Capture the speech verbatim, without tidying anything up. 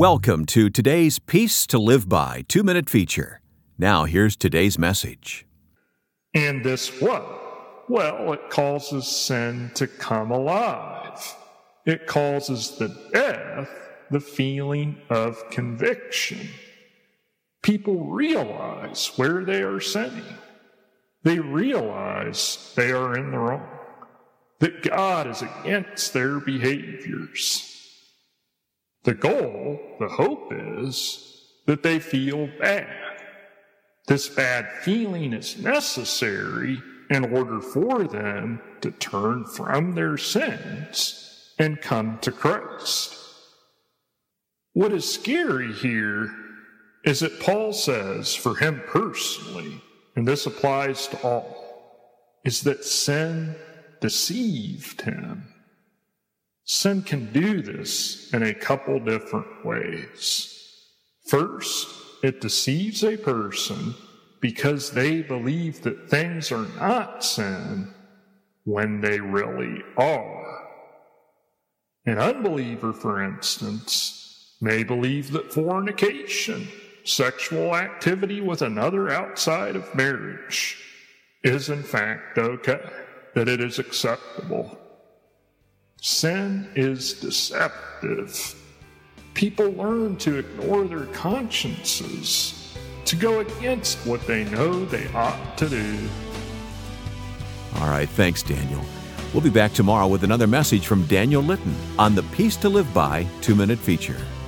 Welcome to today's Peace to Live By two-minute feature. Now here's today's message. And this what? Well, it causes sin to come alive. It causes the death, the feeling of conviction. People realize where they are sinning. They realize they are in the wrong, that God is against their behaviors. The goal, the hope is that they feel bad. This bad feeling is necessary in order for them to turn from their sins and come to Christ. What is scary here is that Paul says for him personally, and this applies to all, is that sin deceived him. Sin can do this in a couple different ways. First, it deceives a person because they believe that things are not sin when they really are. An unbeliever, for instance, may believe that fornication, sexual activity with another outside of marriage, is in fact okay, that it is acceptable. Sin is deceptive. People learn to ignore their consciences, to go against what they know they ought to do. All right, thanks, Daniel. We'll be back tomorrow with another message from Daniel Litton on the Peace to Live By two-minute feature.